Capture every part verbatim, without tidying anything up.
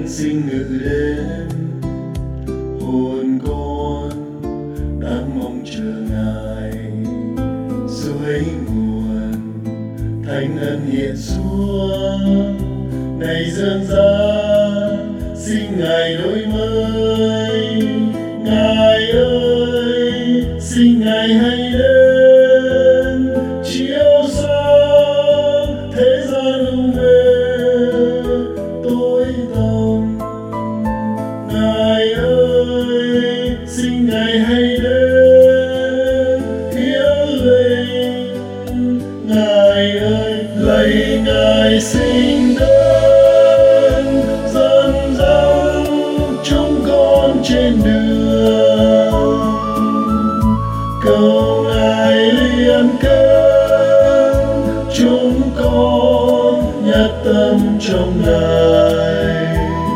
khấn xin ngự đến hồn con đang mong chờ Ngài suối nguồn thánh ân hiện xuống này dâng ra xin Ngài đổi mới. Ngài ơi xin Ngài hãy đến chiếu sáng thế gian hùng về tối tăm. Ngài ơi xin Ngài hãy đến hiến linh. Ngài ơi lạy Ngài xin đến dẫn dắt chúng con trên đường. Cầu Ngài liên kết chúng con nhất tâm trong Ngài.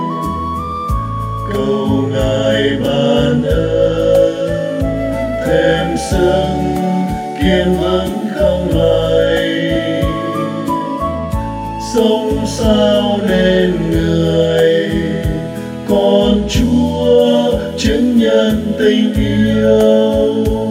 Cầu Ngài ban ơn thêm sức kiên vững không lầy. Sống sao nên người con Chúa chứng nhân tình yêu.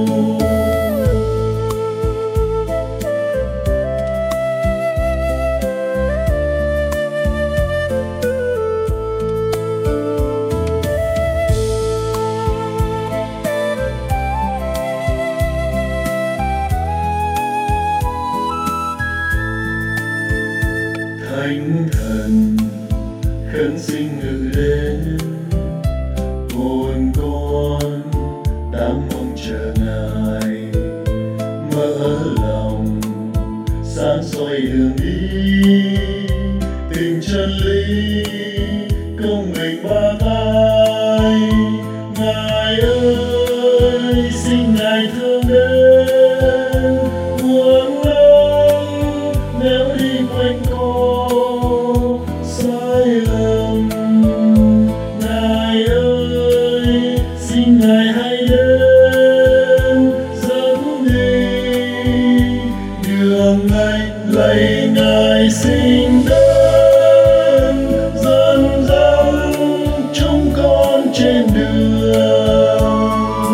Thánh thần khấn xin ngự đến hồn con đang mong chờ Ngài. Mở lòng sáng soi đường đi tình chân lý công bình ba tay. Ngài ơi xin Ngài thương đến muôn lắm nếu đi quanh co sai lầm. Ngài ơi xin Ngài hãy đến dẫn đi đường Ngài. Lạy Ngài xin đến dẫn dắt chúng con trên đường.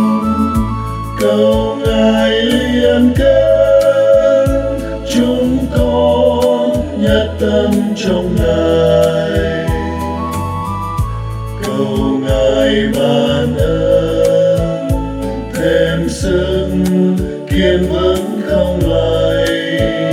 Cầu Ngài liên kết chúng con nhất tâm trong Ngài. Cầu Ngài ban ơn thêm sức kiên vững không lầy.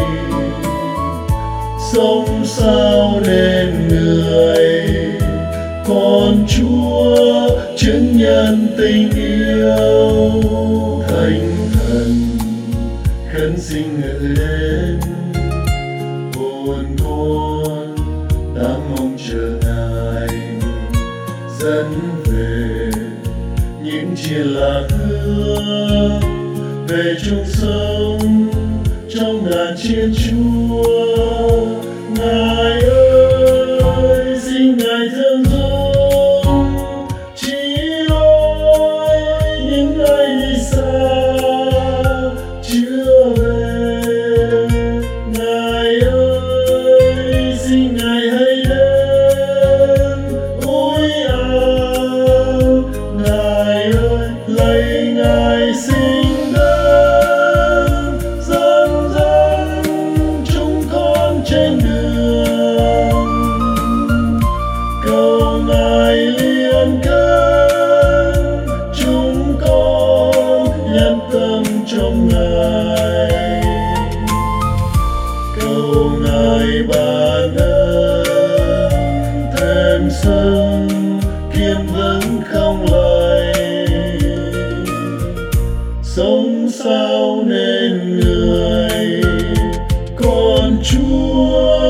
Sống sao nên người con Chúa chứng nhân tình yêu. Thánh thần khấn xin ngự đến hồn con đang mong chờ Ngài. Dẫn về những chia lạc hương về chung sống trong ngàn chiên Chúa. Ngài ơi xin Ngài thương dung chỉ lối những ai đi xa chưa về. Ngài ơi xin Ngài hãy đến ôi ao. Ngài ơi lạy Ngài xin đến dẫn dắt chúng con trên đường. Cầu Ngài liên kết chúng con nhất tâm trong Ngài. Cầu Ngài ban ơn thêm sức kiên vững không lầy. Sống sao nên người con Chúa